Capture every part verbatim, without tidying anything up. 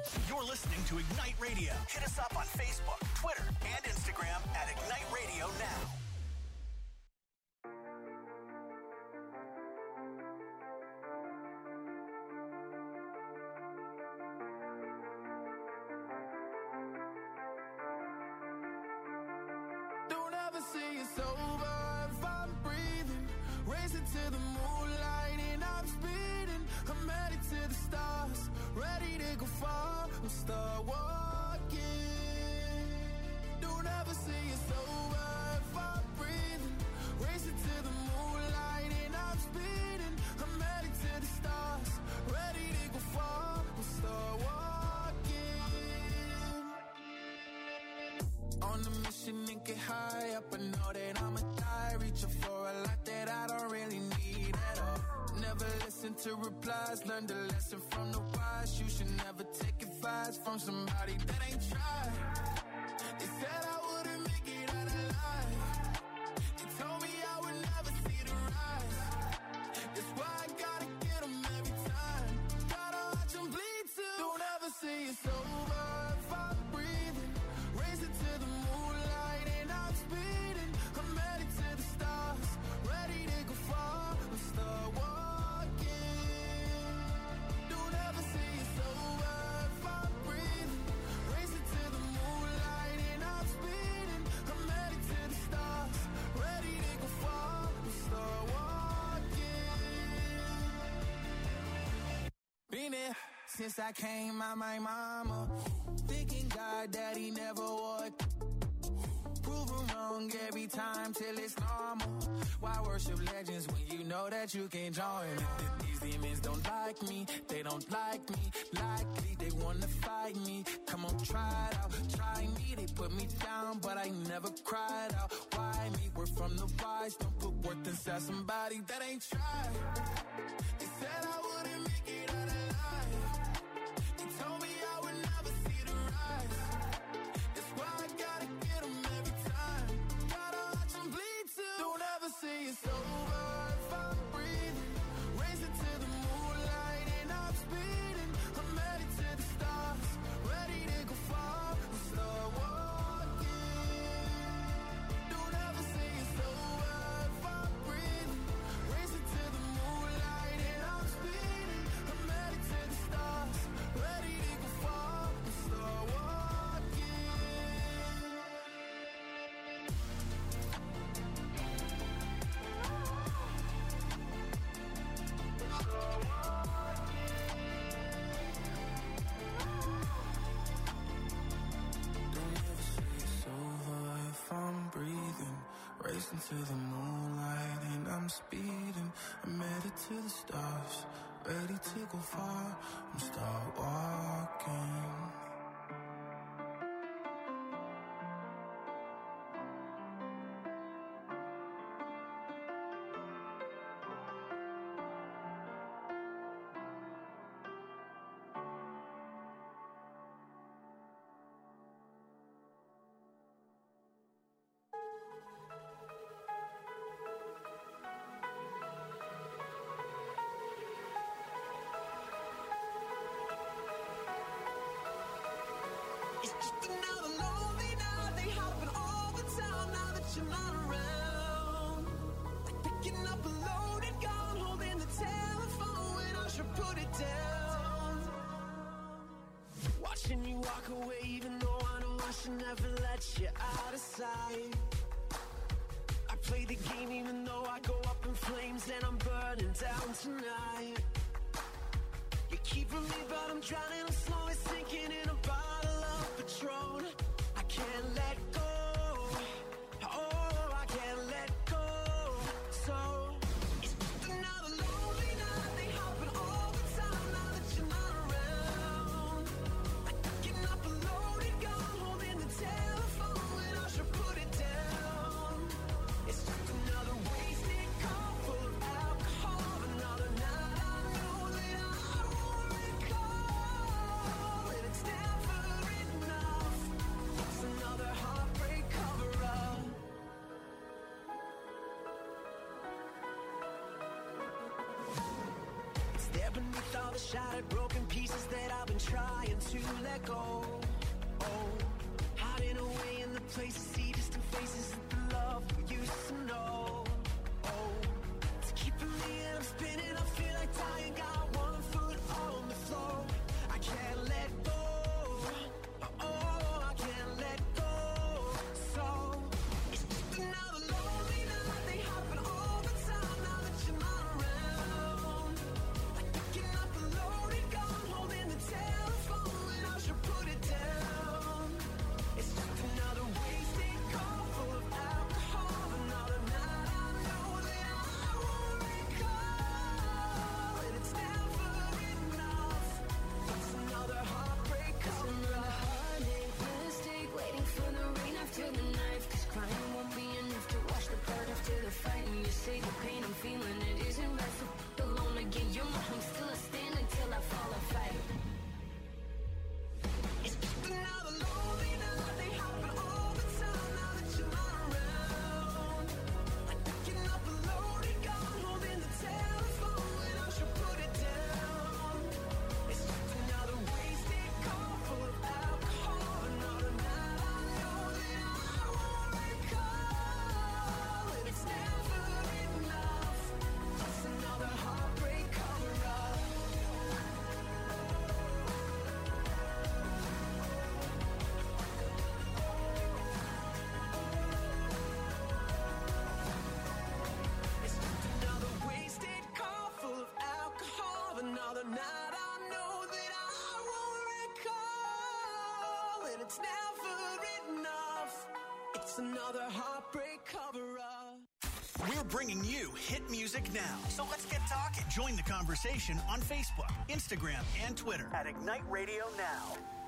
You're listening to Ignite Radio. Hit us up on Facebook, Twitter, and Instagram at Ignite Radio Now. Don't ever say it's over if I'm breathing. Racing to the moonlight and I'm speeding. I'm headed to the stars, ready to go far. I'm start walking. Don't ever say it's over if I'm breathing. Racing to the moonlight and I'm speeding. I'm headed to the stars, ready to go far. I'm start walking. On a mission and get high up, I know that I'ma die. Reaching for a lot that I don't really need at all. Never listen to replies, learn the lesson from the wise. You should never take advice from somebody that ain't tried. They said I wouldn't make it out alive. They told me I would never see the rise. That's why I gotta get them every time. Gotta watch them bleed too. Don't ever say it's over if I'm breathing. Racing to the moonlight and I'm speeding. I'm headed to the stars, ready to go far. I'm start walking. Don't ever say it's over if I'm breathing. Racing to the moonlight and I'm speeding. I'm headed to the stars, ready to go far. I'm start walking. Been there since I came out my mama. Thinking God that he never would. Proven wrong every time till it's normal. Why worship legends when you know that you can't join them? These demons don't like me, they don't like me. Likely they wanna fight me. Come on, try it out, try me. They put me down, but I never cried out. Why me? We're from the wise. Don't put worth inside somebody that ain't tried. They said I wouldn't make it out alive. They told me I would never see the rise. That's why I gotta get them every time. Gotta watch them bleed too. Don't ever say it's over if I'm breathing. Racing to the moonlight and I'm speeding. I'm headed to the stars, ready to go far. I'm start walking. Don't ever say it's over if I'm breathing. Racing to the moonlight and I'm speeding. I'm headed to the stars, ready to go far. I'm start walking. Don't ever say it's over if I'm breathing. Racing to the moonlight and I'm speeding. I'm headed to the stars, ready to go far. I'm start walking. It's just another lonely night. They happen all the time now that you're not around. Like picking up a loaded gun, holding the telephone when I should put it down. Watching you walk away, even though I know I should never let you out of sight. I play the game even though I go up in flames and I'm burning down tonight. You keep from me, but I'm drowning. I'm slowly sinking in a bottle of Patron. I can't let go. Oh, I can't let go. So it's just another lonely night. They happen all the time now that you're not around. Like picking up a loaded gun, holding the telephone when I should put it down. It's just another wasted call full of alcohol. Another night I know that I won't recall. And it's never enough. It's another heart all the shattered, broken pieces that I've been trying to let go. Oh, hiding away in the places, see distant faces of the love we used to know. Oh, it's keeping me and I'm spinning, I feel like dying, got one foot on the floor. I can't let go, oh, I can't let go. So, it's just another lonely night, they happen all the time now that you're not around. Like picking up a loaded gun, holding the telephone, and I should put it down. It's just another wasted call full of alcohol, another night I know that I won't recall, and it's never enough. It's another heartbreak cover-up. Mistake, waiting for the rain after the knife, 'cause crying won't be enough to wash the blood after the fight. And you say the pain I'm feeling, it isn't right, so f- alone again. You're my home, still I stand until I fall and fight. It's just another lonely night, they happen all the time now that you're not around. Like picking up a loaded gun, holding the telephone, and I should put it down. It's just another wasted call full of alcohol, another night I know that I won't recall, and it's never enough. It's another heartbreak cover-up. It's just another wasted call full of alcohol, another night I know that I won't recall, and it's never enough. It's another heartbreak cover-up. We're bringing you hit music now. So let's get talking. Join the conversation on Facebook, Instagram, and Twitter at Ignite Radio Now.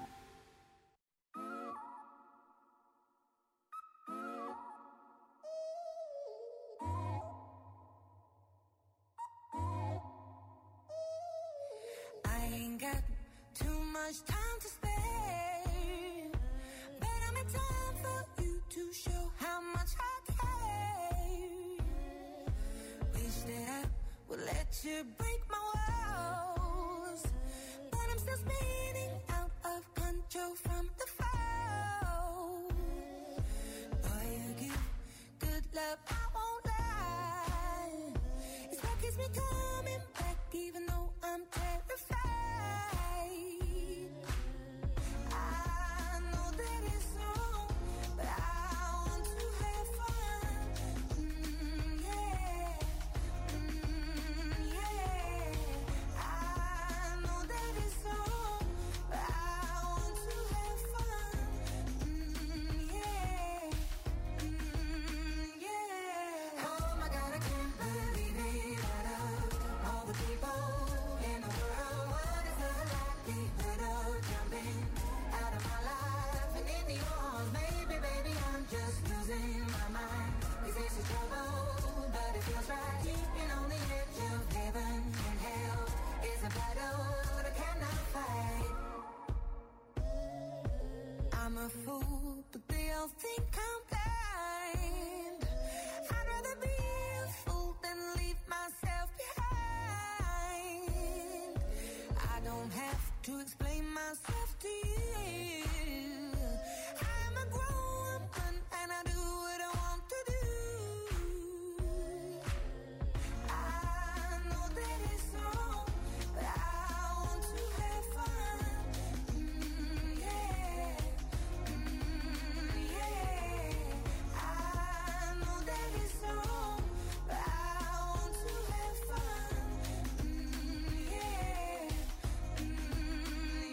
I ain't got too much time to spare, but I'm in time for you to show how much I care. Wish that I would let you break my walls, but I'm still spinning out of control from the fall. Boy, you give good love, I won't lie. It's what keeps me coming back, even though I'm terrified. I know that it's wrong, but I want to have fun. Mm, yeah, mm, yeah. I know that it's wrong, but I want to have fun. Mm, yeah, mm, yeah. Oh my God, I can't believe it. Out of all the people in the world, what is the likelihood of jumping out of my life and into yours? Maybe, baby, I'm just losing my mind. This is a trouble, but it feels right. Keeping on the edge of heaven and hell is a battle that I cannot fight. I'm a fool, but they all think I'm blind. I'd rather be a fool than leave myself behind. I don't have to explain myself to you. I'm a grown woman and I do what I want to do. I know that it's wrong, but I want to have fun. Mm, yeah, mm, yeah. I know that it's wrong, but I want to have fun. Mm, yeah, mm,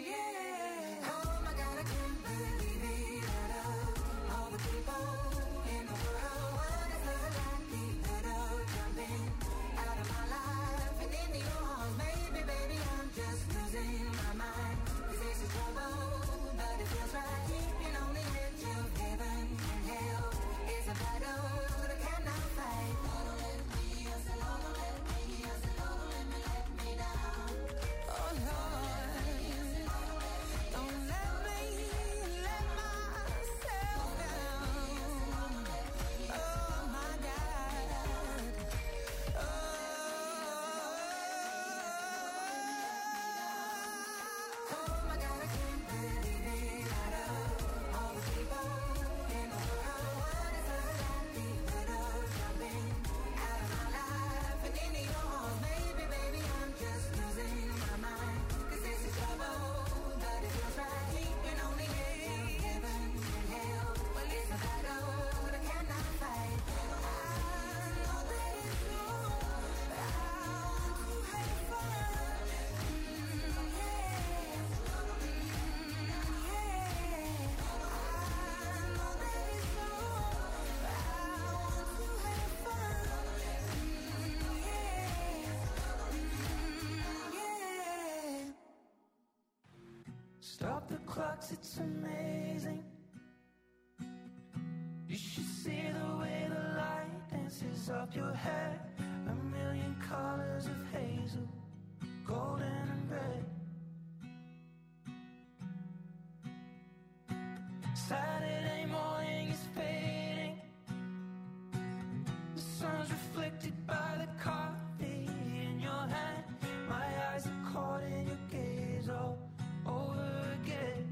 clocks, it's amazing. You should see the way the light dances up your hair. A million colors of hazel, golden and red. Saturday morning is fading. The sun's reflected by the coffee in your hand. My eyes are caught in your gaze all over again.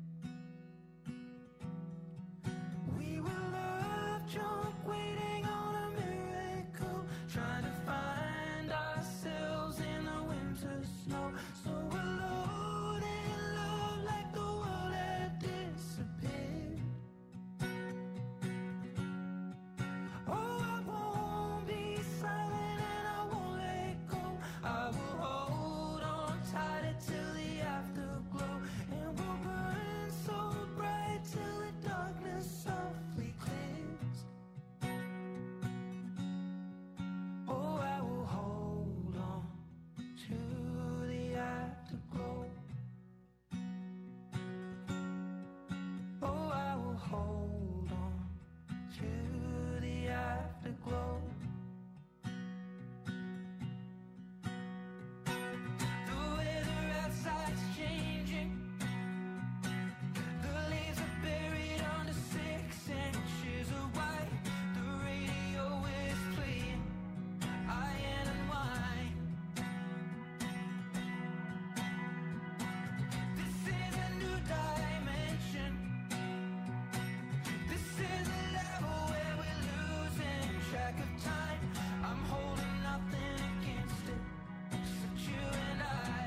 We were love drunk, waiting on a miracle, trying to find ourselves in the winter snow. So alone in love, like the world had disappeared. Oh, I won't be silent and I won't let go. I will hold on tighter till the afterglow, and we'll burn so bright till the darkness softly clears. Oh, I will hold on to the afterglow. Oh, I will hold on to the afterglow. The weather outside's changing. The leaves are buried under six inches of white. The radio is playing Iron and Wine. This is a new dimension. This is a level where we're losing track of time. I'm holding nothing against it, except you and I.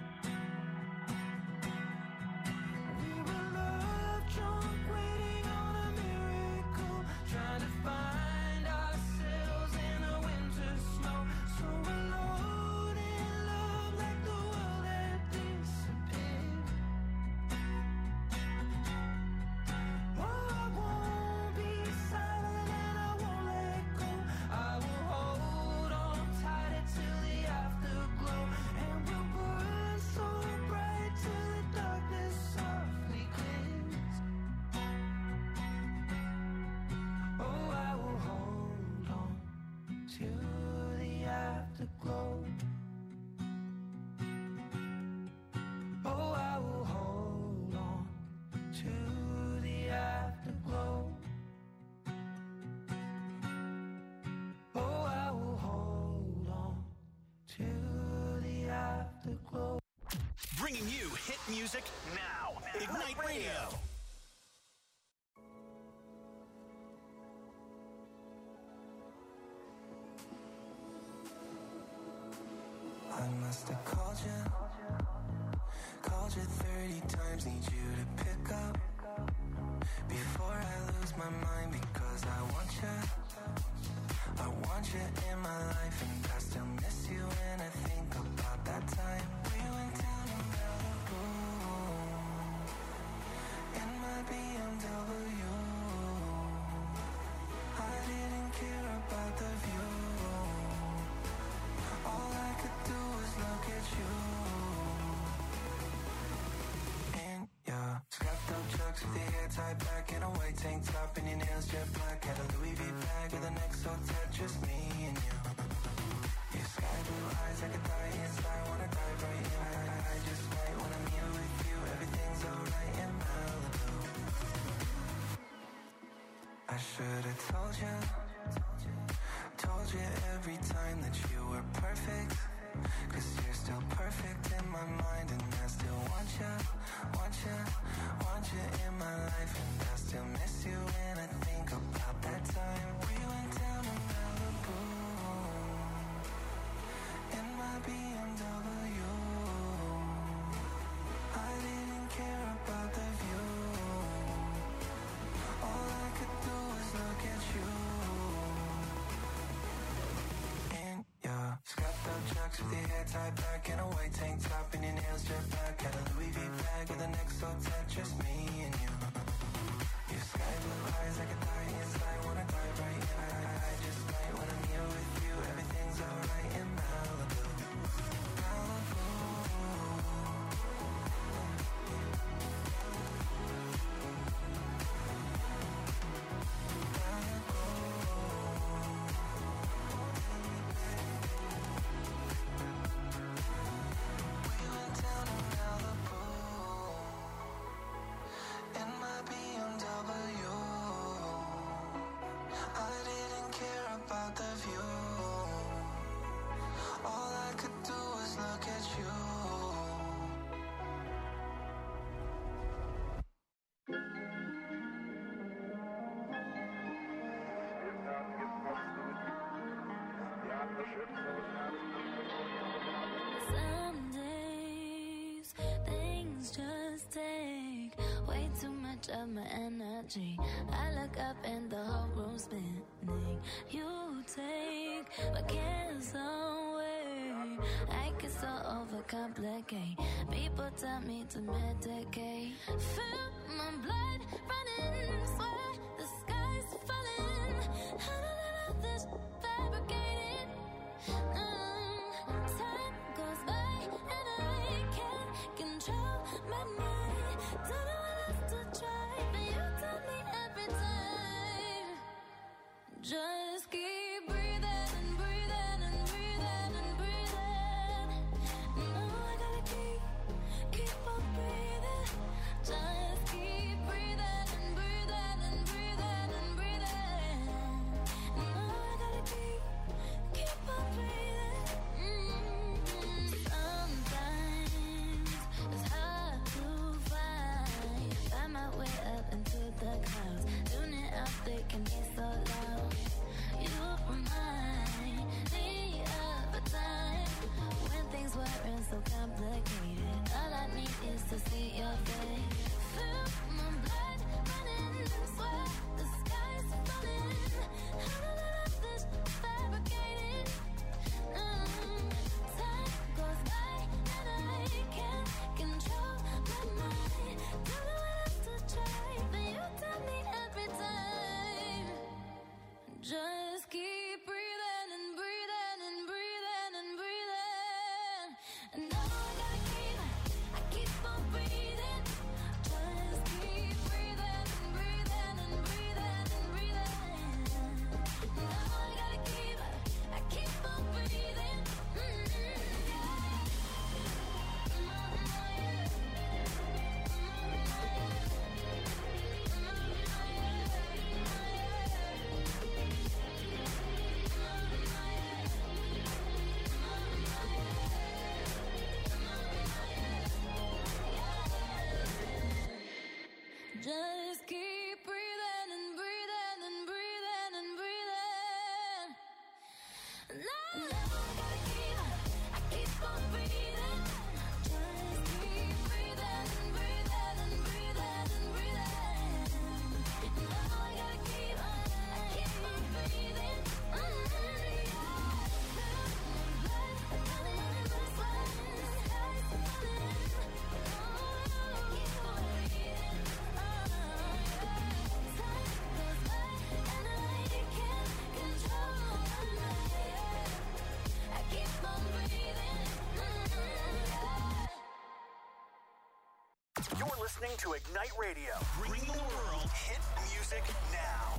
We were love drunk, waiting on a miracle, trying to find ourselves in the winter snow. So alone in love, like the world had disappeared. Oh, I won't be silent and I won't let go. I will hold on tighter till the afterglow, and we'll burn so bright till the darkness softly clears. Oh, I will hold on to the afterglow. Oh, I will hold on to the afterglow. Oh, I will hold on to the afterglow. Bringing you hit music now. Ignite Radio. I must have called you, called you thirty times, need you to pick up before I lose my mind, because I want you, I want you in my life, and I still miss you when I think about that time we went down to Malibu in my B M W. I didn't care about the view. All I could do was look at you. In your scrapped up chucks with your hair tied back in a white tank top and your nails jet black. Had a Louis V bag with an X O tat, just me and you. Your sky blue eyes, I could die inside, wanna dive right in. I, I, I just might when I'm here with you, everything's alright in Malibu. I should've told you, told you every time that you were perfect, 'cause you're still perfect in my mind, and I still want you, want you, want you in my life, and I still miss you when I think about that time we went down to Malibu in my B M W. I didn't care about the view. All I could do was look at you. In your scrapped up chucks with your hair tied back in a white tank top and your nails jet black. Had a Louis V bag with an X O tat, just me and you. Your sky blue eyes, I could die inside, wanna dive right in. I, I, I just might when I'm here with you, everything's alright in Malibu. Malibu. energy. I look up and the whole room's spinning. You take my cares away. I get so overcomplicate. People tell me to medicate. Feel my blood running, swear the sky's falling. How did I let this fabricated? Mm, time goes by and I can't control my mind. Don't know what else to try, but you tell me every time. Just keep breathing and breathing and breathing and breathing. No, I gotta keep, keep on breathing. Just keep breathing and breathing and breathing and breathing. No, I gotta keep, keep on breathing. Mm-hmm. Sometimes it's hard to find, find my way up into the clouds. Tuning out, they can be so loud. You remind me of a time when things weren't so complicated. All I need is to see your face. Feel my blood running, swear the sky's falling. How did I let this fabricated? Mm, time goes by and I can't control my mind. Don't know what else to try, but you tell me every time. Just keep breathing and breathing and breathing and breathing. And now I gotta keep, I keep on breathing. Just keep breathing and breathing and breathing and breathing. Now I gotta keep, I keep on breathing. Just keep breathing and breathing and breathing and breathing. Now, now I gotta keep, I keep on breathing. Just keep breathing and breathing and breathing and breathing. Now I gotta keep, I keep on breathing. You're listening to Ignite Radio, bringing the world hit music now.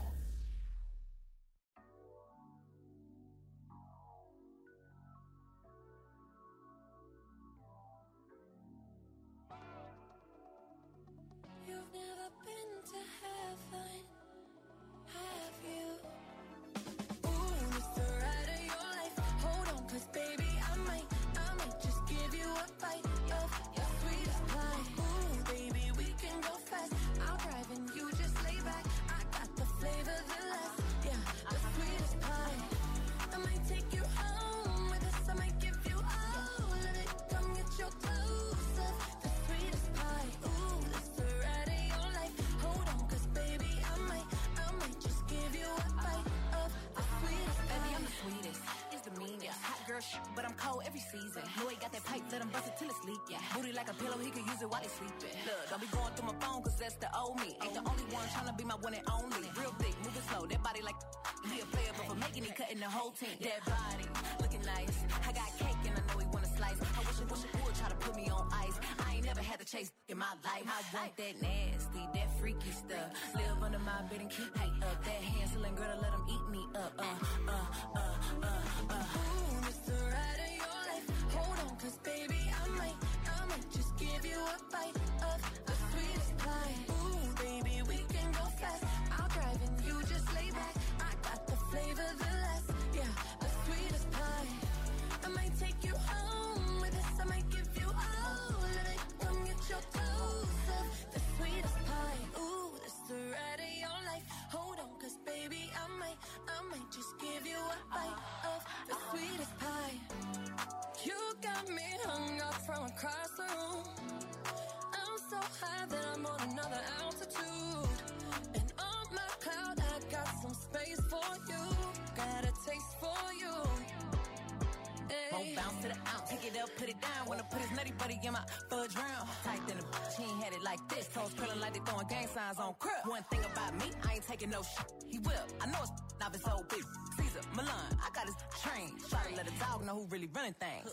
You've never been to heaven, have you? Ooh, it's the ride of your life. Hold on, cause baby, I might, I might just give you a bite of your sweetest pie. Ooh, baby, we can go fast. I'll drive and you just lay back. I got the flavor, the last, yeah, the sweetest pie. I might take you home with us. I might give you all of it. Come get your dose of the sweetest pie. Ooh, it's the ride of your life. Hold on, cause baby, I might, I might just give you a bite of the sweetest pie. Baby, I'm the sweetest. It's the meanest. Hot girl shit, but I'm cold every season. Know he got that pipe, let him bust it till it's leak. Yeah. Booty like a pillow, he can use it while he sleeping. Look, don't be going through my phone, cause that's the old me. Ain't the only one tryna be my one and only. Real thick, moving slow, that body like he a player, but for making it, cutting the whole team. That body, looking nice. I got cake and I know he wanna slice. I wish it, wish it would try to put me on ice. I ain't never had to chase in my life. I want that nasty, that freaky stuff. Live under my bed and keep me up. That Hansel and Gretel, let him eat me up. Uh, uh, uh, uh, uh. Ooh, it's the ride of your life. Hold on, cause baby, I might, I might just give you a bite of the sweetest pie. Ooh, baby, we can go fast. I'll drive and you just lay back. I got the flavor, the last, yeah, the sweetest pie. I might take you home with us. I might give you all of it. Come get your dose of the sweetest pie. Ooh, it's the ride of your life. Hold on, cause baby, I might, I might just give you a bite of the sweetest pie. You got me hung up from across the room. I'm so high that I'm on another altitude. And on my cloud, I got some space for you. Got a taste for you. Hey. Won't bounce to the out, take it up, put it down. Wanna put his nutty buddy in my fudge round. Tight than a bitch, he ain't had it like this. Toes curling like they throwing gang signs on crib. One thing about me, I ain't taking no shit. He will, I know it's not his old bitch. Caesar, Milan, I got his train. Try to let a dog know who really running things.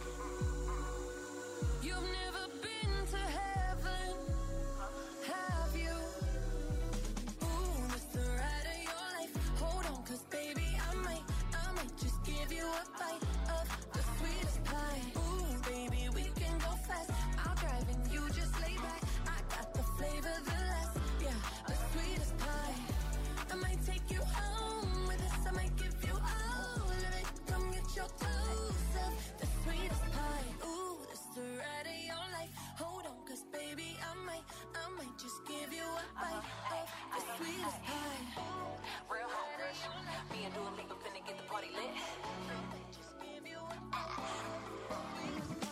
You've never been to heaven, have you? Ooh, this the ride of your life. Hold on, cause baby, I might, I might just give you a bite of the sweetest pie. Ooh, baby, we can go fast. I'll drive and you just lay back. I got the flavor, the last, yeah, the sweetest pie. I might take you home with us. I might give you all of it. Come get your toes of the sweetest pie. Ooh, this the ride of your life. Hold on, cause baby, I might, I might just give you a bite of the sweetest pie. Real home crush. Me and Dua Lipa finna get the party lit. Just give you a bite of the sweetest pie.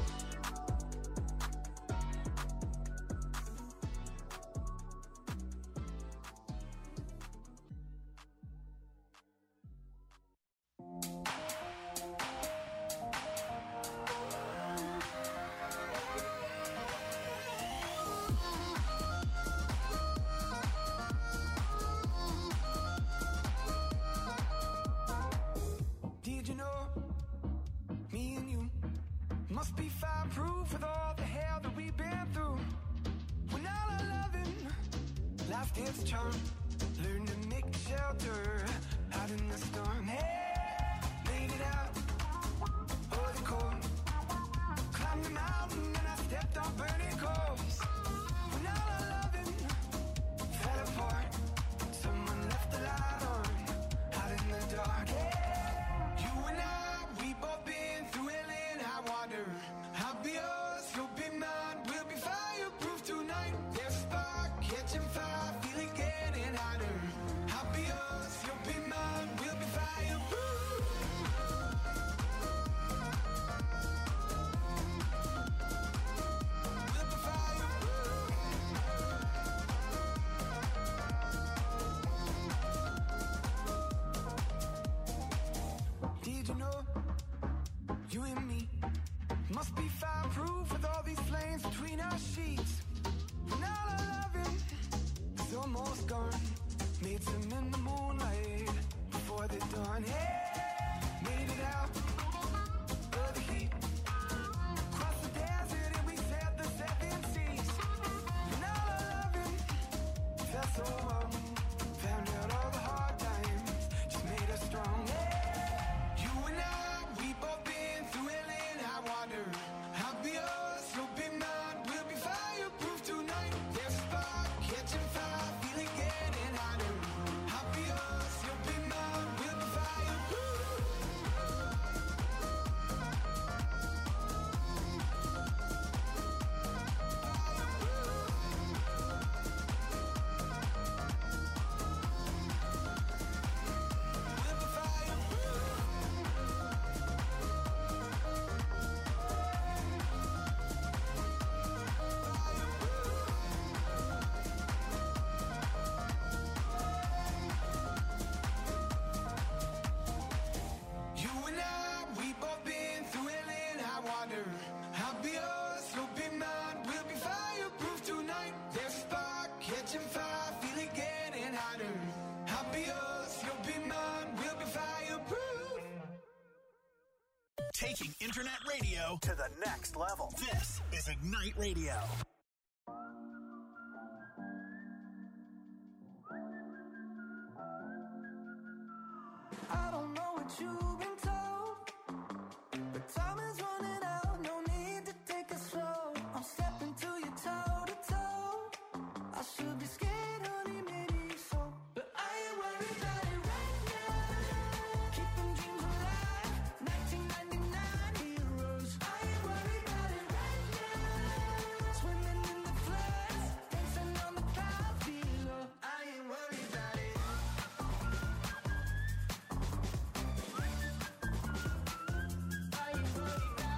Did you know me and you must be fireproof with all the hell that we've been through? When all our loving life gets charmed, learn to make shelter out in the storm. Hey, made it out of the cold, climbed the mountain and I stepped on burning coals. When all our loving fell apart, someone left the light on out in the dark. Hey, you and I, we both been through hell and high water. I'll be yours, you'll be mine. We'll be fireproof tonight. There's a spark catching fire, feeling getting hotter. I'll be yours, you'll be mine. We'll be fireproof. We'll be fireproof. Did you know you and me must be fireproof with all these flames between our sheets? When all our loving is almost gone, made some in the moonlight before the dawn. Hey, made it out of the heat, crossed the desert and we sailed the seven seas. When all our loving felt so warm, found out all the hard times just made us strong. Hey, you and I, we both been through hell and high water. I'll be yours, you'll be mine. We'll be fireproof tonight. There's a spark catching fire, feeling getting hotter. I'll be yours, you'll be mine. We'll be fireproof. We'll be fireproof. You and I, we both been through hell and high water. I'll be yours, you'll be mine. We'll be fireproof tonight. There's a spark catching fire, feeling getting hotter. I'll be yours, you'll be mine. We'll be fireproof. Taking internet radio to the next level. This is Ignite Radio. I don't know what you've been told, but time is running out. No need to take it slow. I'm stepping to you toe to toe. I should be scared, honey, maybe so, but I ain't worried about it right now. Keeping dreams alive, nineteen ninety-nine heroes. I ain't worried about it right now. Swimming in the floods, dancing on the clouds below. I ain't worried about it. I ain't worried about it.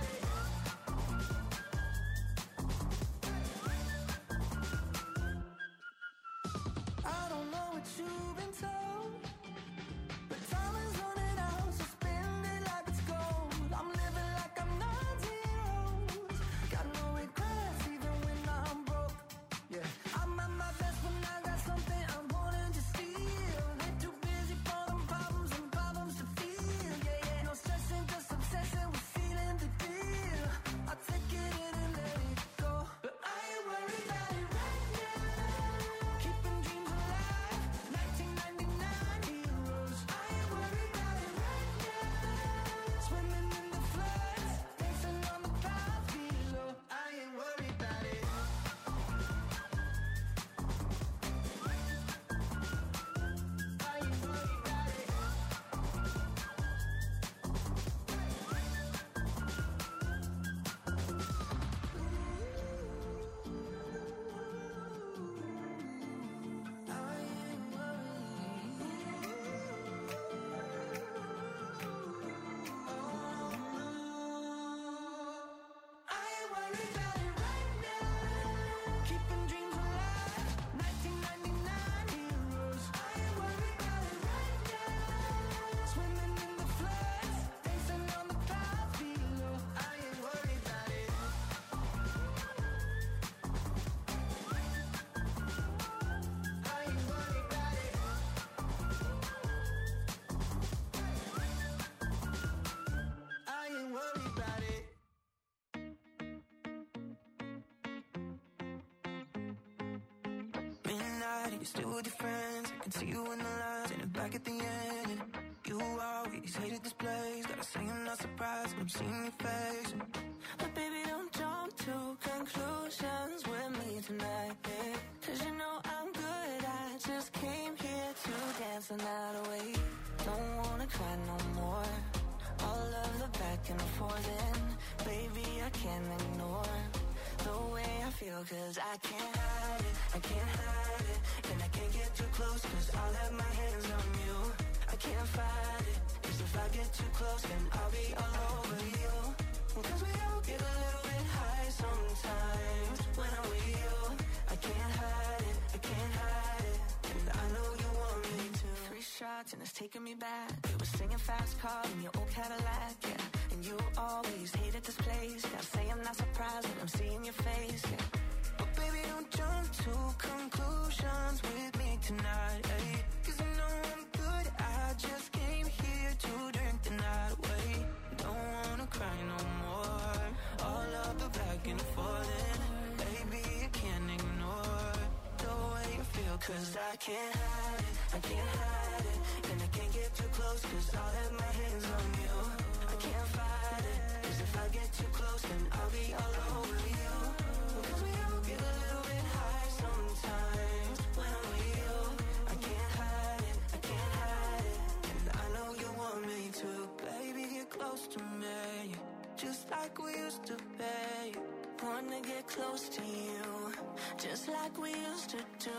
You're still with your friends. I can see you in the lines and back at the end. And you always hated this place. Gotta say I'm not surprised when I'm seeing your face. But baby, don't jump to conclusions with me tonight, yeah. Cause you know I'm good, I just came here to dance the night away. Don't wanna cry no more. All of the back and forth, and baby, I can't ignore the way I feel, cause I can't hide it, I can't hide it. And I can't get too close, cause I'll have my hands on you. I can't fight it, cause if I get too close, then I'll be all over you. Cause we all get a little bit high sometimes when I'm with you. I can't hide it, I can't hide it. And I know you want me to. Three shots and it's taking me back. You were singing fast car in your old Cadillac, yeah. And you always hated this place. Gotta say I'm not surprised when I'm seeing your face, yeah. But baby, don't jump to conclusions with me tonight, ay. Cause you know I'm good, I just came here to drink the night away. Don't wanna cry no more. All of the back and forth, and baby, I can't ignore the way you feel, cause I can't hide it, I can't hide it. And I can't get too close, cause I'll have my hands on you. I can't fight it, cause if I get too close, then I'll be all over you. Cause we all get a little bit high sometimes when I'm with you. I can't hide it, I can't hide it. And I know you want me to. Baby, get close to me, just like we used to be. Wanna get close to you, just like we used to do.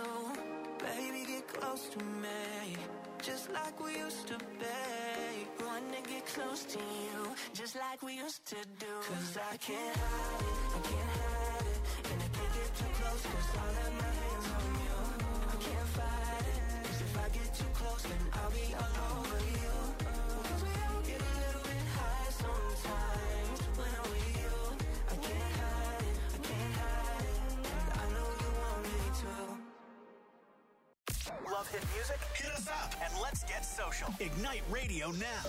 Baby, get close to me, just like we used to be. Wanna get close to you, just like we used to do. Cause I can't hide it, I can't hide it. And I can't get too close, cause I'll have my hands on you. I can't fight it, cause if I get too close, then I'll be all over you. Cause we all get a little bit high sometimes when I'm with you. I can't hide it, I can't hide it. And I know you want me to. Love hit music? Hit us up and let's get social. Ignite Radio now.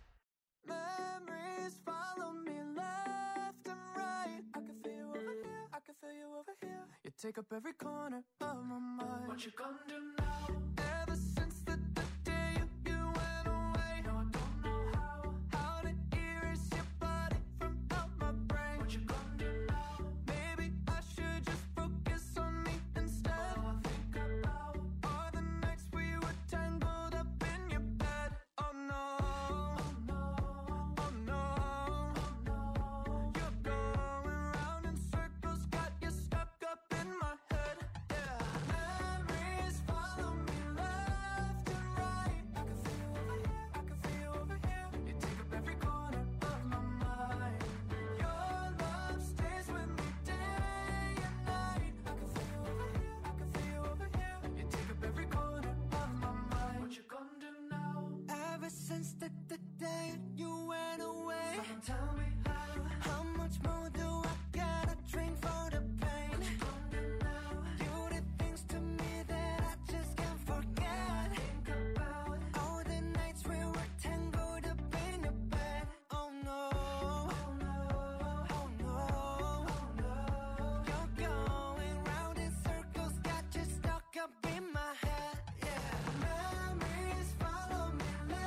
Memories follow me left and right. I can feel you over here, I can feel you over here. You take up every corner of my mind. What you gonna do now? Ever since the, the day you, you went away, no, I don't know how, how to erase your body from out my brain. What you gonna do now? Maybe I should just focus on me instead. All I think about are the nights we were tangled up in your bed. Oh no, oh no, oh no, oh no. You're going round in circles, got you stuck up in my head. Yeah, memories follow me left and right. I can feel you over here, I can feel you over here. You take up every corner of my mind. Your love stays with me day and night. I can feel you over here, I can feel you over here. You take up every corner of my mind. What you gonna do now? Ever since the, the day you went away, someone tell me how. How much more do I gotta drink for the pain? What you gonna do now? You did things to me that I just can't forget. Think about all the nights we were tangled up in your bed. Oh no, oh no, oh no, oh no. You're going round in circles, got you stuck up in my head. Yeah, memories follow me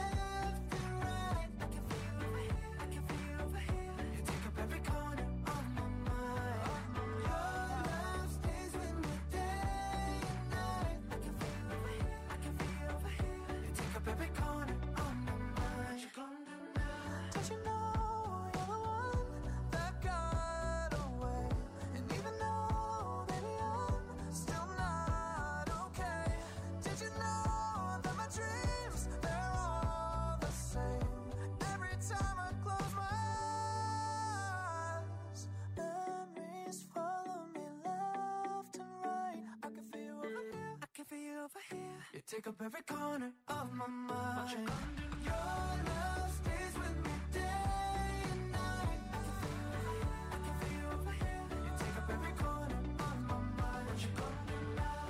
left and right. I can feel you over here, I can feel you over here. You take up every corner of my mind. Your love stays with me day and night. I can feel you over here, I can feel you over here. You take up every corner of my mind. What you gonna do now? Don't you know you're the one that got away? And even though, baby, I'm still not okay. Did you know that my dreams, they're all the same? Every time I close my eyes, memories follow me left and right. I can feel you over here, I can feel you over here. You take up every corner of my mind. What you gonna do? Your love stays with me day and night. I can feel you over here, I can feel you over here. You take up every corner of my mind. What you gonna do now?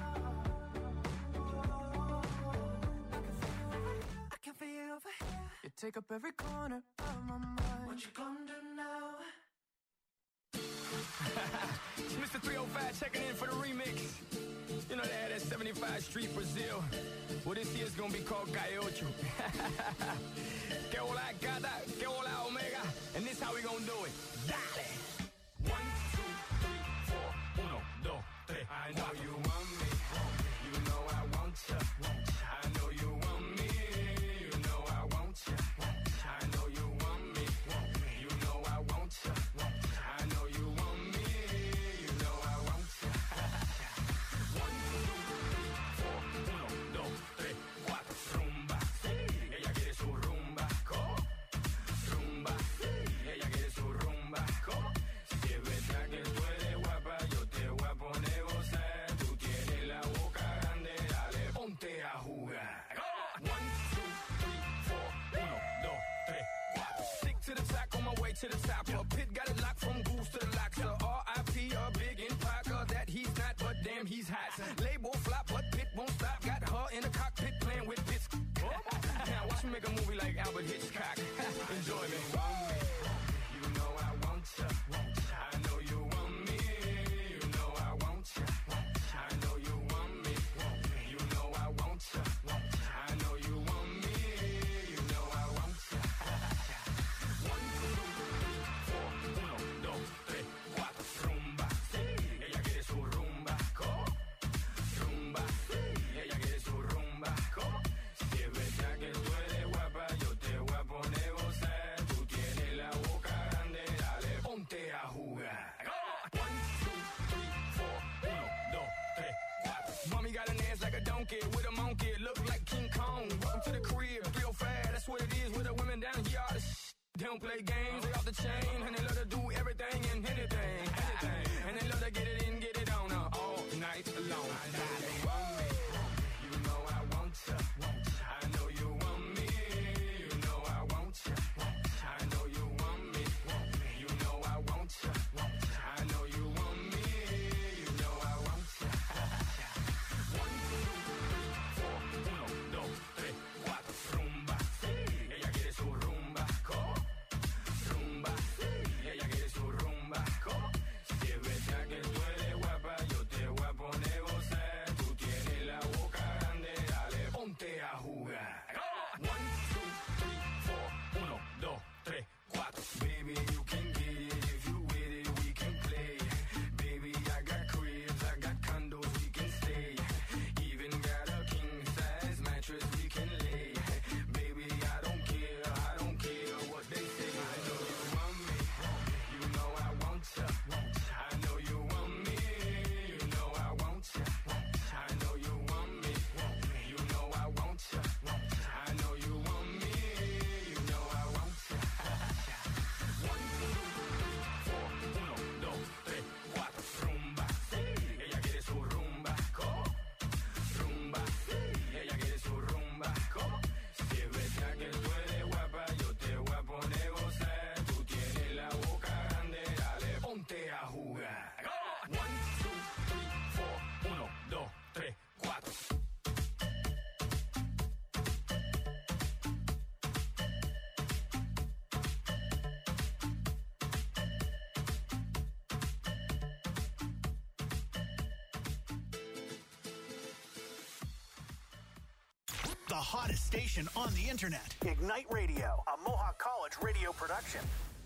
I can feel you over here, I can feel you over here. You take up every corner of my mind. What you gonna do now? It's Mister three oh five checking in for the remix. You know they had that seventy-five Street Brazil. Well, this year's gonna be called Calle Ocho. Que hola gata, que hola omega. And this how we gonna do it. Dale! One, two, three, four. Uno, dos, tres. I know you want me. You know I want ya. I know you want me. You know I want ya. I know you want me. You know I want ya. I know you want me. You know I want ya. One, two, three, four. Uno, dos, tres, cuatro. Rumba, sí. Ella quiere su rumba. Co. Rumba, sí. Ella quiere su rumba. Co. Si es verdad que tú eres guapa, yo te voy a poner gozar. Tú tienes la boca grande, dale, ponte a jugar. One, two, three, four. Uno, dos, tres, cuatro. Stick to the top, on my way to the top. A pit got it locked from goose to the lock. So R I P a big in Parker that he's not, but damn he's hot. Label flop, but Pit won't stop. Got her in the cockpit playing with bits. Now watch me make a movie like Albert Hitchcock. Enjoy me. You know I want ya. I know you want me. You know I want ya. I know you want me. You know I want ya. I know you want me. You know I want ya. One, two, three, four. Uno, dos, tres, cuatro. Rumba, sí. Ella quiere su rumba. Co. Rumba, sí. Ella quiere su rumba. Co. Si es verdad que tú eres guapa, yo te voy a poner gozar. Tú tienes la boca grande, dale, ponte a jugar. One, two, three, four. Uno, dos, tres, cuatro. Mommy got an ass like a donkey with a monkey. Look like King Kong. Welcome to the crib, three oh five. That's what it is with the women down here. All the sh- They don't play games, they off the chain. And they love to do everything and anything, anything. And they love to get it in, get it on uh, all night long. You want me. You know I want ya. I know you want me. You know I want ya. I know you want me. You know I want ya. I know you want me. You know I want ya. One, two, three, four. Uno, dos, tres, cuatro. Rumba, sí. Ella quiere su rumba. Co. Rumba, sí. Ella quiere su rumba. Co. Si es verdad que tú eres guapa, yo te voy a poner gozar. Tú tienes la boca grande, dale, ponte a jugar. One, two, three, four. Uno, dos, tres, cuatro. Baby, you can get it if you with it, we can play. Baby, I got cribs, I got condos, we can stay. Even got a king size mattress we can lay. Baby, I don't care, I don't care what they say. I know you want me, you know I want ya. I know you want me, you know I want ya. I know you want me, you know I want ya. I know you want me, you know I want ya. One, two, three, four. Uno, dos, tres, cuatro. Rumba, sí. Ella quiere su rumba. Co. Rumba, sí. Ella quiere su rumba. Co. Si es verdad que tú eres guapa, yo te voy a poner gozar. Tú tienes la boca grande, dale, ponte a jugar. One, two, three, four. Uno, dos, tres, cuatro. The hottest station on the internet. Ignite Radio, a Mohawk College radio production.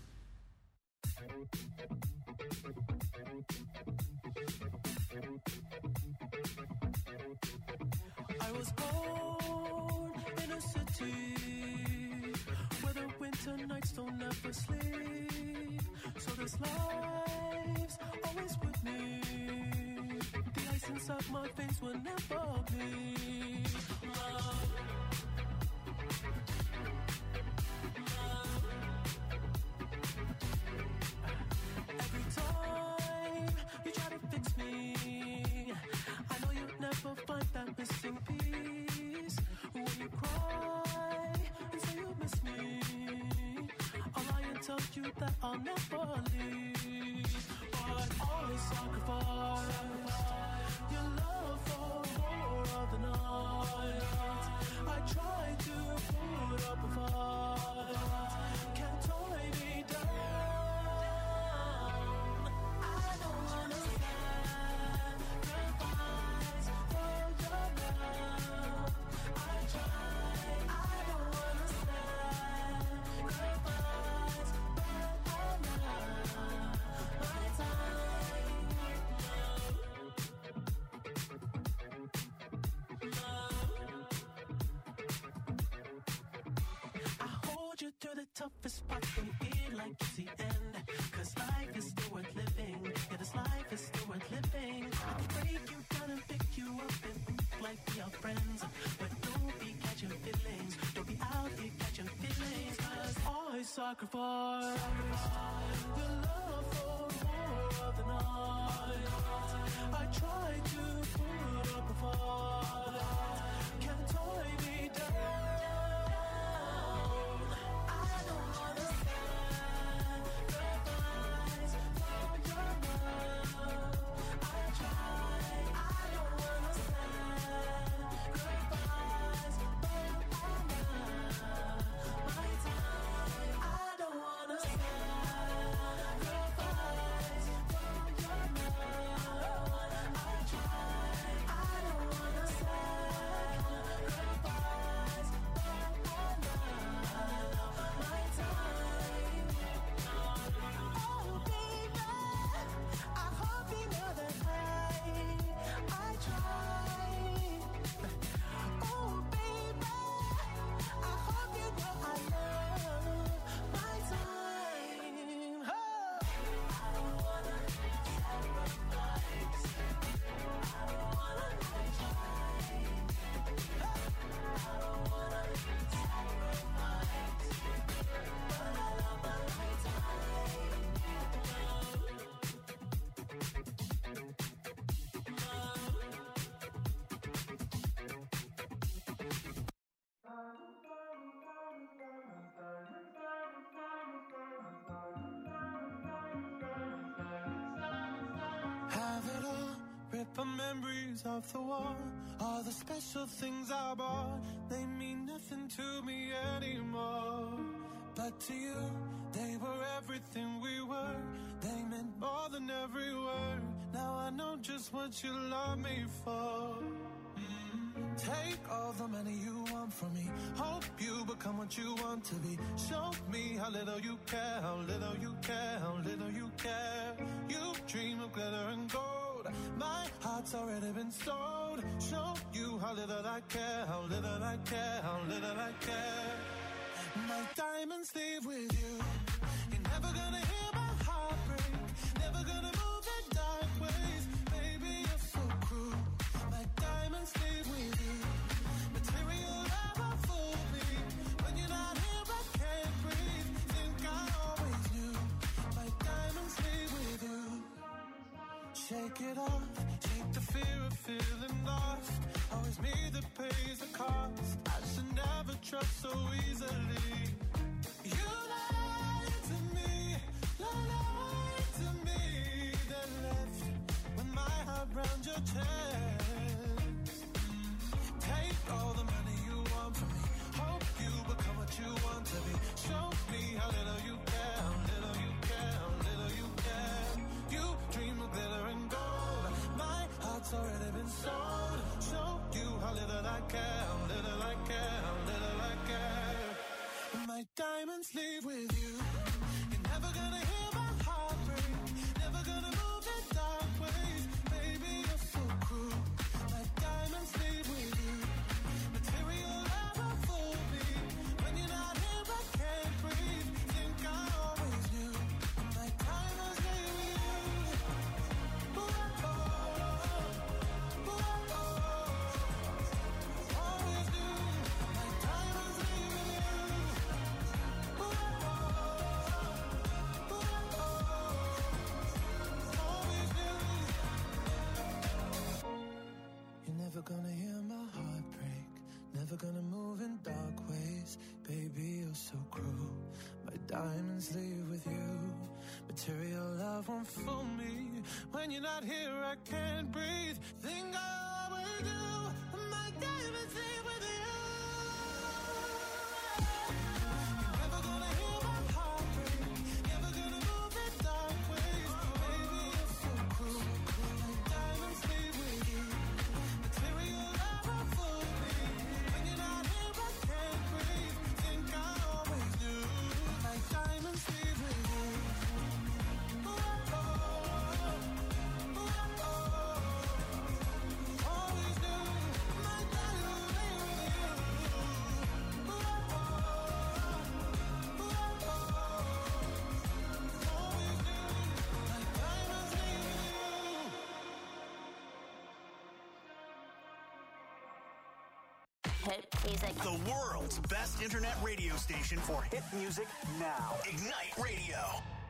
I was born in a city where the winter nights don't ever sleep. So this life's always with me. The ice inside my veins will never bleed. Love. Every time you try to fix me, I know you'll never find that missing piece. When you cry and say you miss me, I'll lie and tell you that I'll never leave. But always sacrifice your love for more of the night. I try to put up a fight, can't tie me down. I toughest part when you feel like it's the end. Cause life is still worth living. Yeah, this life is still worth living. I can break you down and pick you up and think like we are friends. But don't be catching feelings. Don't be out here catching feelings. Cause I sacrifice the love for more of the night. I try to put up a fight. Can't tie me down. Rip memories of the war. All the special things I bought, they mean nothing to me anymore. But to you, they were everything we were. They meant more than every word. Now I know just what you love me for. Mm. Take all the money you want from me. Hope you become what you want to be. Show me how little you care, how little you care, how little you care. You dream of glitter and gold. My heart's already been sold. Show you how little I care, how little I care, how little I care. My diamonds leave with you. You're never gonna hear my heart break. Never gonna move in dark ways. Baby, you're so cruel. My diamonds leave with you. Material never fooled me. When you're not here, I can't breathe. Think I always knew. My diamonds leave with you. Shake it off, shake the fear of feeling lost. Always me that pays the cost. I should never trust so easily. You lied to me, lied to me. Then left with my heart round your chest. Take all the money you want from me. Hope you become what you want to be. Show me how little you care, how little you care, how little you care. You dream of glitter and gold. My heart's already been sold. Show you how little I care, how little I care, how little I care. My diamonds leave with you. You're never gonna hear my heart break. Never gonna move in dark ways. Baby, you're so cruel. My diamonds leave with you. Material never fooled me. When you're not here, I can't breathe. Think I always knew. My diamonds leave with you. Never gonna hear my heart break. Never gonna move in dark ways. Baby, you're so cruel. My diamonds leave with you. Material love won't fool me. When you're not here, I can't breathe. Think I always do. My diamonds leave with you. You're never gonna hear my heart break. Never gonna move in dark ways. Baby, you're so cruel. My diamonds leave with you. Material never fooled me. When you're not here, I can't breathe. Think I always knew. My diamonds leave with you. Oh, oh, oh, oh, oh. Always knew. My diamonds leave with you. hit music. The world's best internet radio station for hit music now. Ignite Radio.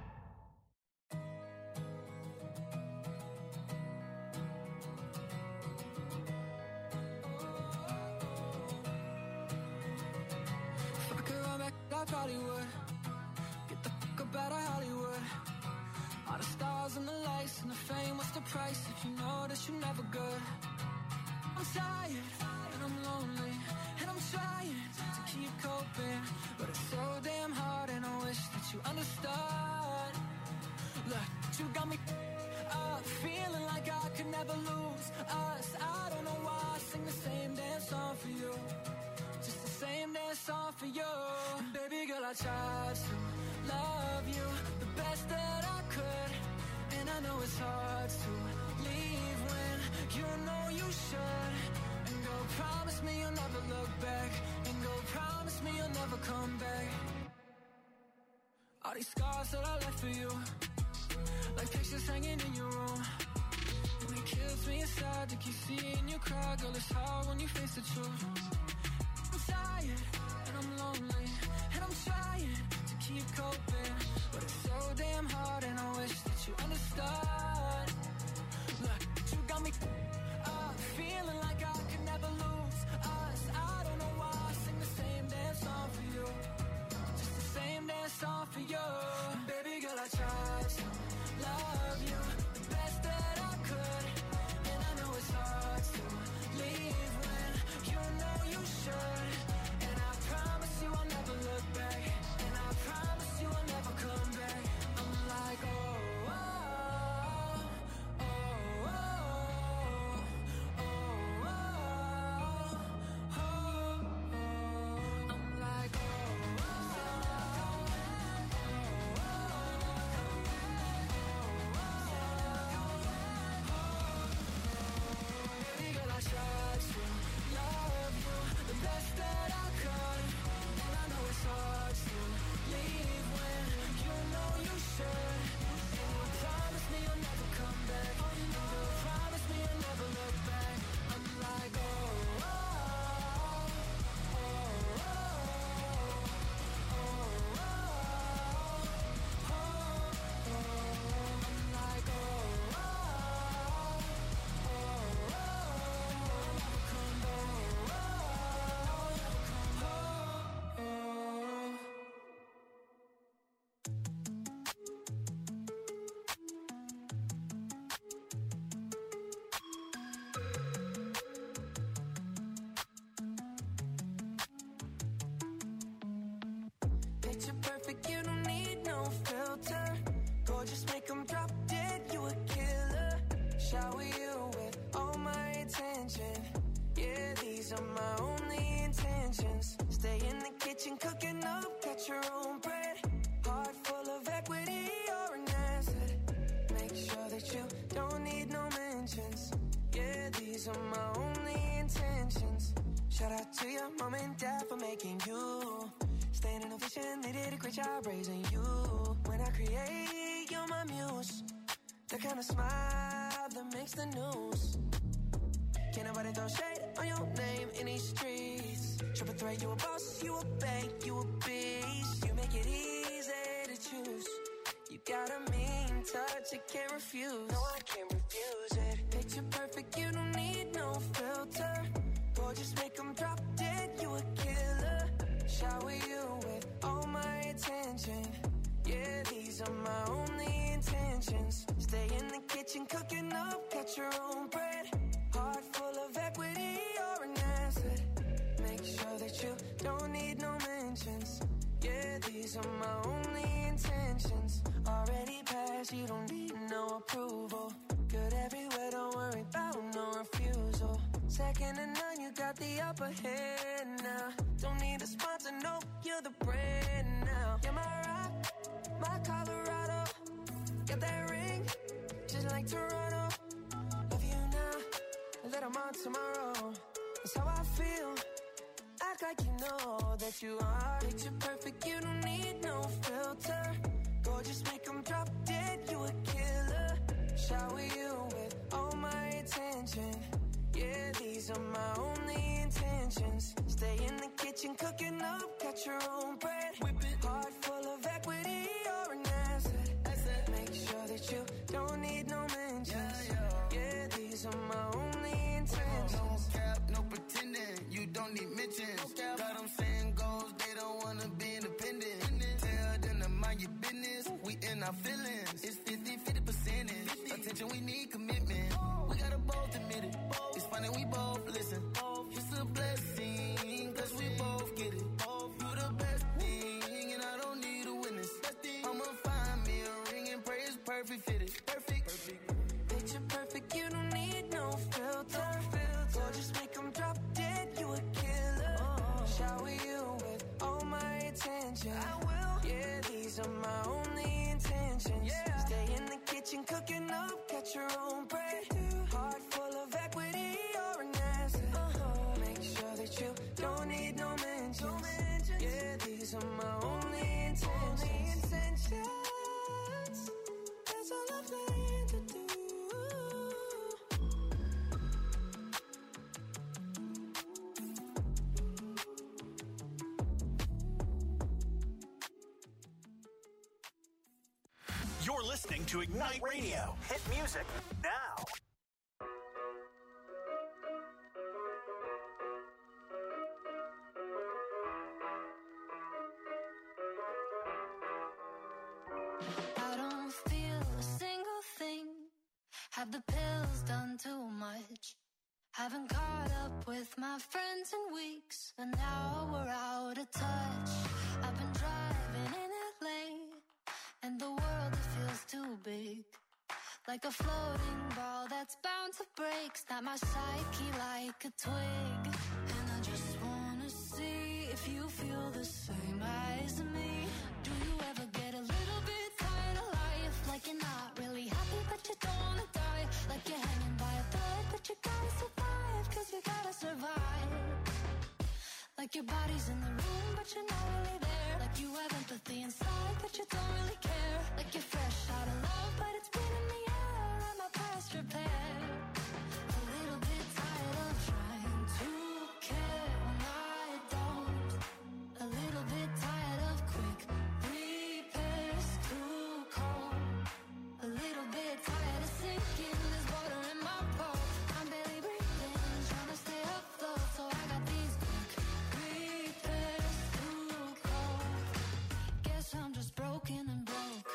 If I could run back, I probably would. Get the fuck up out of Hollywood. All the stars and the lights and the fame, what's the price if you know that you're never good? I'm tired and I'm lonely and I'm trying to keep coping, but it's so damn hard and I wish that you understood. Look, you got me up, feeling like I could never lose us. I don't know why I sing the same damn song for you, just the same damn song for you. And baby girl, I tried to love you the best that I could, and I know it's hard to leave when you know you should. And go promise me you'll never look back, and go promise me you'll never come back. All these scars that I left for you, like pictures hanging in your room, and it kills me inside to keep seeing you cry. Girl, it's hard when you face the truth. I'm tired and I'm lonely and I'm trying to keep coping, but it's so damn hard and I wish that you understood. Look, you got me up, feeling like I could never lose us. I don't know why I sing the same damn song for you, just the same damn song for you. And baby girl, I tried to love you the best that I could, and I know it's hard to leave when you know you should. And I promise you I'll never look back, and I promise you I'll never come back. I'm like, oh, oh, oh, oh, oh, oh, oh, oh. I'm like, oh, baby girl, I tried to love you the best that I could, and I know it's hard to leave when you know you should. And you promise me you'll never come back, and you promise me you'll never look back. I'm like, oh, oh, oh, oh, oh, oh, oh, oh. I'm like, oh, oh, oh, oh, never come back, oh, never come back, oh. Picture perfect, you don't need no filter. Gorgeous, make 'em drop dead, you a killer. Shower you with all my attention. Yeah, these are my only intentions. Stay in the kitchen, cooking up, got your own bread. Heart full of equity, you're an asset. Make sure that you don't need no mentions. Yeah, these are my only intentions. Shout out to your mom and dad for making you. Staying in a vision, they did a great job raising you. When I create, you're my muse. The kind of smile that makes the news. Can't nobody throw shade on your name in these streets. Triple threat, you a boss, you a bank, you a beast. You make it easy to choose. You got a mean touch, you can't refuse. No, I can't refuse it. Picture perfect, you don't need no filter. Gorgeous, make 'em drop dead, you a killer. Shower you with all my attention. Yeah, these are my only intentions. Stay in the kitchen, cooking up, got your own bread. Heart full of equity, you're an asset. Make sure that you don't need no mentions. Yeah, these are my only intentions. Already passed, you don't need no approval. Good everywhere, don't worry about no refusal. Second to none, you got the upper hand now. Don't need a sponsor, no, you're the brand now. You're my rock, my Colorado. Got that ring, just like Toronto. Love you now, a little more tomorrow. That's how I feel. Act like you know that you are. Picture perfect, you don't need no filter. Gorgeous, make 'em drop dead, you a killer. Shower you with all my attention. Yeah, these are my only intentions. kitchen cooking up, got your own bread. Whip it. Heart full of equity, you're an asset. asset. Make sure that you don't need no mentions. Yeah, yeah. yeah these are my only intentions. No cap, no pretending. You don't need mentions. No got them saying goals, they don't wanna be independent. Tell them to mind your business. We in our feelings. It's fifty, fifty percentage. Attention, we need commitment. We gotta both admit it. It's funny, we both listen. It's a blessing, cause we both get it. You the best thing, and I don't need a witness. I'ma find me a ring and pray it's perfect fitted. Perfect. perfect. Picture perfect, you don't need no filter. Gorgeous, make them drop dead, you a killer. Shower you with all my attention. I will. Yeah, these are my only intentions. Yeah. Stay in the kitchen cooking up, got your own bread. Heart full of equity, you're an asset. Uh-huh. Make sure that you don't need no mentions. No mentions. Yeah, these are my only intentions. Only intentions. There's a lovely to do. You're listening to Ignite Radio. Hit music now. I don't feel a single thing. Have the pills done too much? Haven't caught up with my friends in weeks, and now we're out of touch. I've been driving in L A, and the world, it feels too big. Like a floating ball that's bound to break. Snap my psyche like a twig. And I just wanna see if you feel the same as me. Do you ever get a little bit tired of life? Like you're not really happy but you don't wanna die. Like you're hanging by a thread but you gotta survive. Cause you gotta survive. Like your body's in the room but you're not really there. Like you have empathy inside but you don't really care. Like you're fresh out of love but it's been in the air. And my past repair. A little bit tired of trying to care when I don't. A little bit tired of quick repairs too cold. A little bit tired of sinking. There's water in my boat. I'm barely breathing, trying to stay afloat. So I got these quick repairs too cold. Guess I'm just broken and broke.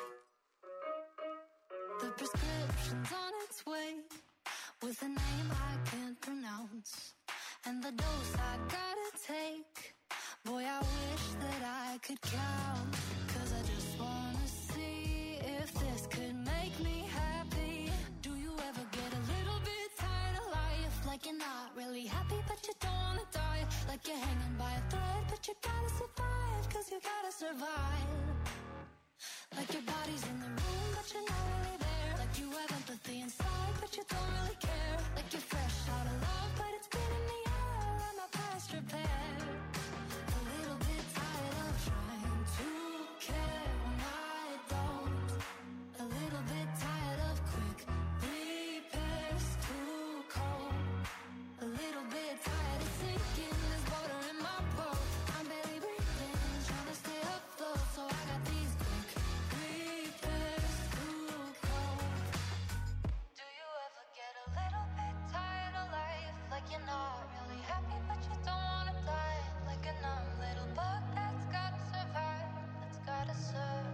The prescription's on its way, with a name I can't pronounce, and the dose I gotta take. Boy, I wish that I could count. Cause I just wanna see if this could make me happy. Do you ever get a little bit tired of life? Like you're not really happy but you don't wanna die. Like you're hanging by a thread but you gotta survive. Cause you gotta survive. Like your body's in the room but you're not really there. Like you have empathy inside but you don't really care. Like you're fresh out of love but it's been in the air. And my past repair. A little bit tired of trying to care when I don't. A little bit tired of quick repairs too cold. A little bit tired of sinking. There's water in my boat. I'm barely breathing, trying to stay afloat. So I got these quick repairs too cold. Do you ever get a little bit tired of life? Like you're not really happy but you don't wanna die. Like a numb little bug that's gotta survive. That's gotta survive.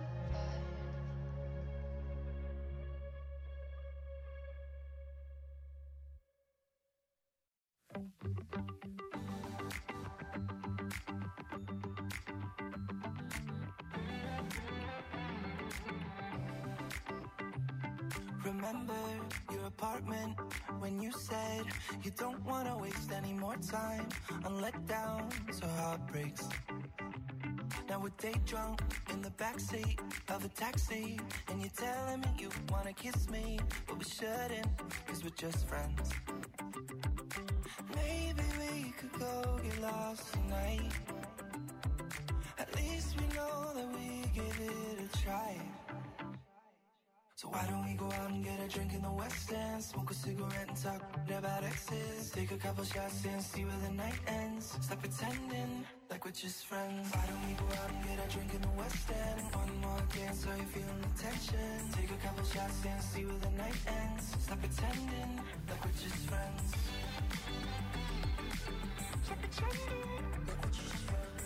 Remember your apartment when you said you don't want to waste any more time on letdowns or heartbreaks. Now we're day drunk in the backseat of a taxi, and you're telling me you want to kiss me, but we shouldn't, cause we're just friends. Maybe we could go get lost tonight. At least we know that we give it a try. So why don't we go out and get a drink in the West End, smoke a cigarette and talk about exes, take a couple shots and see where the night ends. Stop pretending like we're just friends. Why don't we go out and get a drink in the West End? One more dance, are you feeling the tension? Take a couple shots and see where the night ends. Stop pretending like we're just friends. Stop pretending like we're just friends.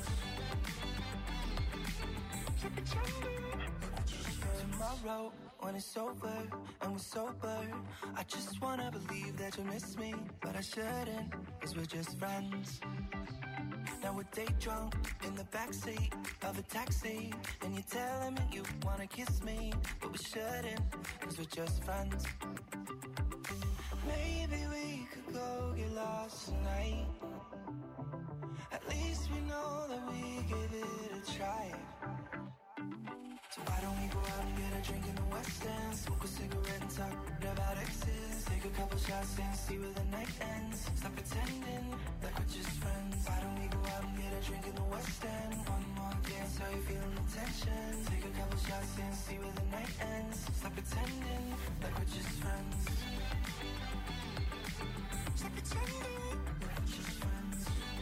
Stop pretending like we're just friends. Tomorrow, when it's over and we're sober, I just wanna believe that you miss me, but I shouldn't, cause we're just friends. Now we're day drunk in the backseat of a taxi, and you're telling me you wanna kiss me, but we shouldn't, cause we're just friends. Maybe we could go get lost tonight. At least we know that we gave it a try. So why don't we go out and get a drink in the West End? Smoke a cigarette and talk about exes. Take a couple shots and see where the night ends. Stop pretending like we're just friends. Why don't we go out and get a drink in the West End? One more dance, are you feeling the tension? Take a couple shots and see where the night ends. Stop pretending like we're just friends. Stop pretending like we're just friends.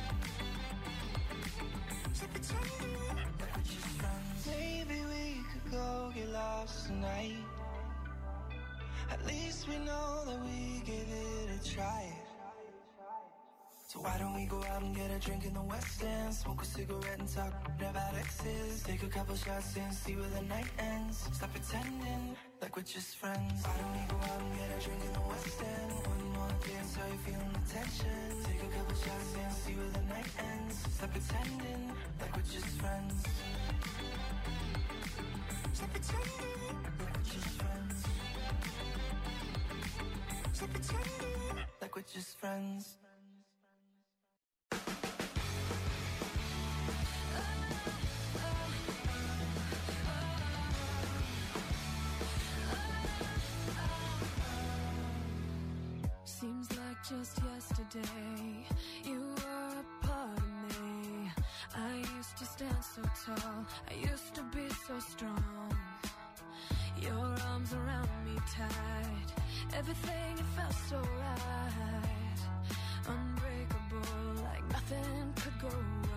Stop pretending like we're just friends. Maybe we could go get lost tonight. At least we know that we gave it a try. So why don't we go out and get a drink in the West End? Smoke a cigarette and talk about exes. Take a couple shots and see where the night ends. Stop pretending like we're just friends. Why don't we go out and get a drink in the West End? One more dance, are you feeling the tension? Take a couple shots and see where the night ends. Stop pretending like we're just friends. Stop pretending like we're just friends. Stop pretending like we're just friends. Seems like just yesterday you were a part of me. I used to stand so tall, I used to be so strong. Your arms around me tight, everything, it felt so right. Unbreakable, like nothing could go wrong.